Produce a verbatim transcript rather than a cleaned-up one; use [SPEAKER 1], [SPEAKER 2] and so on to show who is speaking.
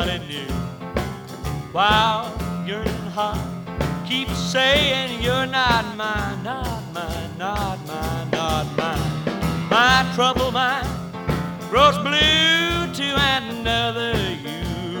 [SPEAKER 1] somebody new. While yearning heart keeps saying you're not mine, not mine, not mine, not mine. My troubled mind grows blue to another